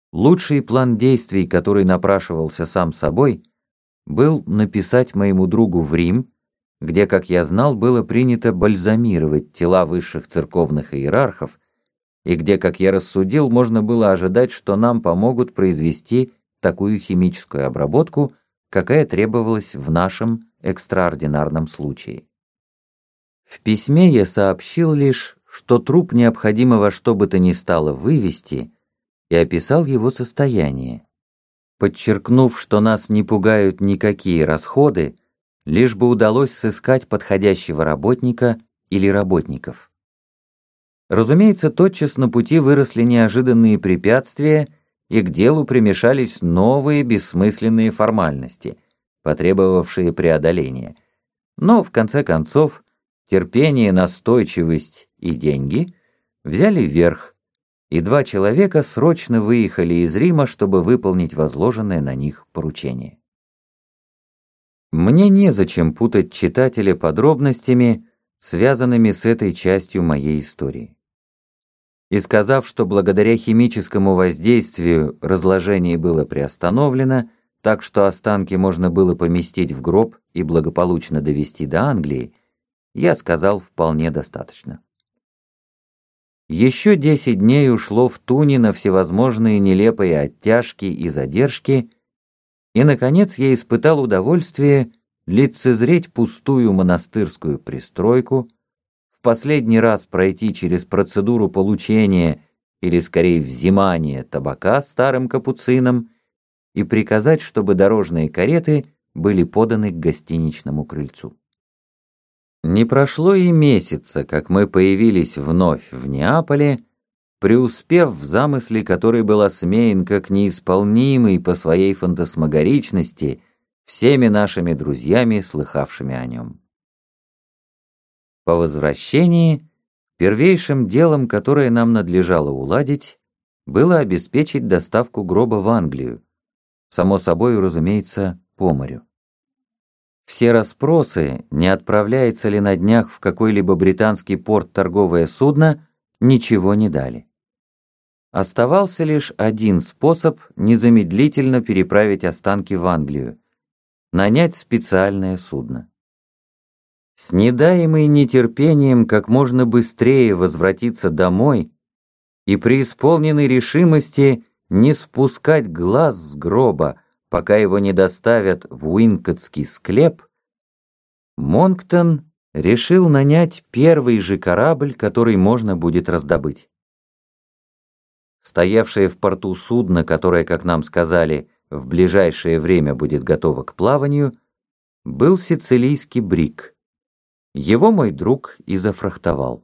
Лучший план действий, который напрашивался сам собой, был написать моему другу в Рим, где, как я знал, было принято бальзамировать тела высших церковных иерархов, и где, как я рассудил, можно было ожидать, что нам помогут произвести такую химическую обработку, какая требовалась в нашем экстраординарном случае. В письме я сообщил лишь, что труп необходимо во что бы то ни стало вывести, и описал его состояние, подчеркнув, что нас не пугают никакие расходы, лишь бы удалось сыскать подходящего работника или работников. Разумеется, тотчас на пути выросли неожиданные препятствия, и к делу примешались новые бессмысленные формальности, потребовавшие преодоления. Но, в конце концов, терпение, настойчивость и деньги взяли верх, и два человека срочно выехали из Рима, чтобы выполнить возложенное на них поручение. Мне незачем путать читателя подробностями, связанными с этой частью моей истории. И сказав, что благодаря химическому воздействию разложение было приостановлено, так что останки можно было поместить в гроб и благополучно довести до Англии, я сказал вполне достаточно. Еще 10 дней ушло в туне на всевозможные нелепые оттяжки и задержки, и, наконец, я испытал удовольствие лицезреть пустую монастырскую пристройку, в последний раз пройти через процедуру получения, или скорее взимания табака старым капуцином и приказать, чтобы дорожные кареты были поданы к гостиничному крыльцу. Не прошло и месяца, как мы появились вновь в Неаполе, преуспев в замысле, который был осмеян как неисполнимый по своей фантасмагоричности всеми нашими друзьями, слыхавшими о нем. По возвращении, первейшим делом, которое нам надлежало уладить, было обеспечить доставку гроба в Англию, само собой, разумеется, по морю. Все расспросы, не отправляется ли на днях в какой-либо британский порт торговое судно, ничего не дали. Оставался лишь один способ незамедлительно переправить останки в Англию — нанять специальное судно. С недаемой нетерпением как можно быстрее возвратиться домой и преисполненной решимости не спускать глаз с гроба, пока его не доставят в Уинкотский склеп, Монктон решил нанять первый же корабль, который можно будет раздобыть. Стоявшее в порту судно, которое, как нам сказали, в ближайшее время будет готово к плаванию, был сицилийский бриг. Его мой друг и зафрахтовал.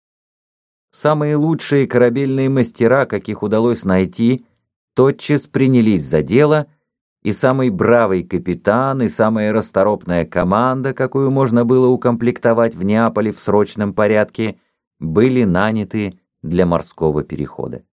Самые лучшие корабельные мастера, каких удалось найти, тотчас принялись за дело, и самый бравый капитан, и самая расторопная команда, какую можно было укомплектовать в Неаполе в срочном порядке, были наняты для морского перехода.